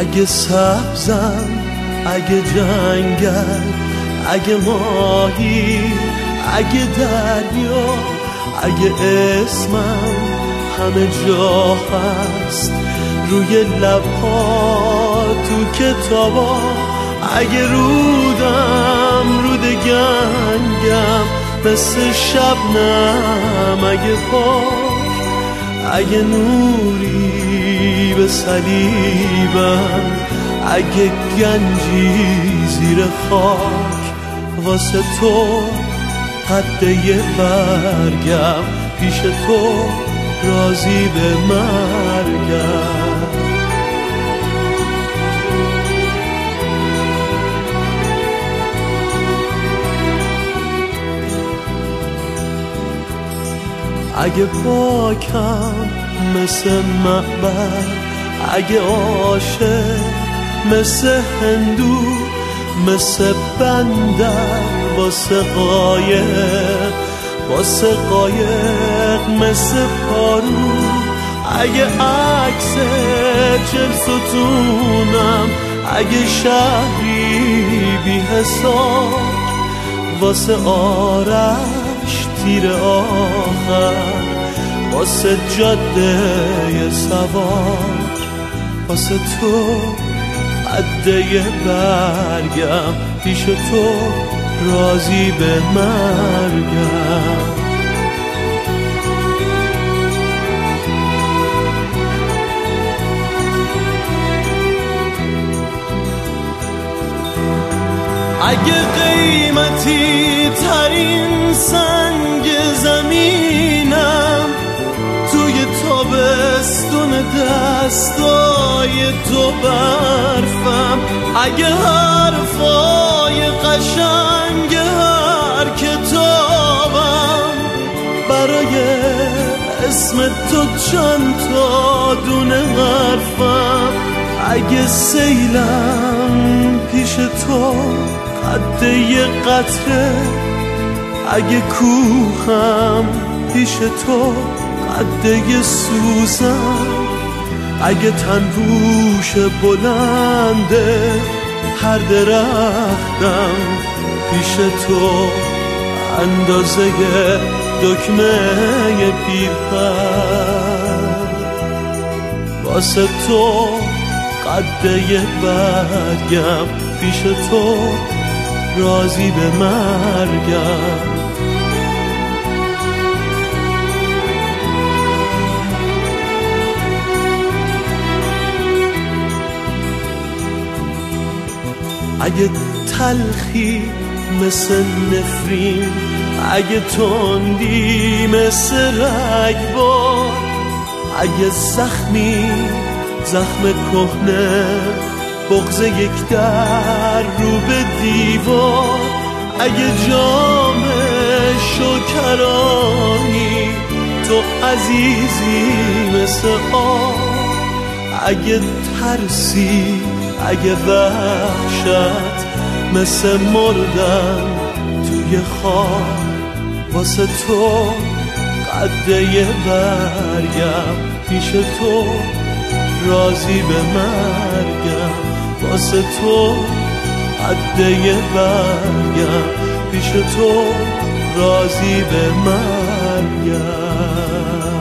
اگه سبزم، اگه جنگل، اگه ماهی، اگه دریا، اگه اسمم همه جا هست روی لبها تو کتابا، اگه رودم رود گنگم مثل شبنم، اگه پاک، اگه نوری به صلیبم، اگه گنجی زیر خاک، واسه تو قد یه برگم، پیش تو راضی به مرگم. اگه پاکم مثل معبد، اگه عاشق مثل هندو، مثل بندر واسه قایق، واسه قایق مثل پارو، اگه عکس 40 ستونم، اگه شهری بی حساب، واسه آرش تیر آخر، واسه جاده سوار، واسه تو عده برگم، پیش تو راضی به مرگم. اگه قیمتی ترین سنگ زمینم، توی تابستون دستای تو برفم، اگه حرفای قشنگ هر کتابم برای اسم تو چند تا دونه حرفم، اگه سیلم پیش تو قد یه قطره، اگه کوهم پیش تو قد یه سوزن، اگه تنبوش بلنده هر درختم پیش تو اندازه دکمه پیرهن، واسه تو قد یه برگم، پیش تو راضی به مرگم. اگه تلخی مثل نفرین، اگه تندی مثل رگبار، اگه زخمی زخم کهنه، بغض یک در رو به دیوار، اگه جام شکرانی تو عزیزی مثل آب، اگه ترسی، اگه وحشت مثل مردن توی خاک، واسه تو قد یه برگم، پیش تو راضی به مرگم، واسه تو قد یه برگم، پیش تو راضی به مرگم.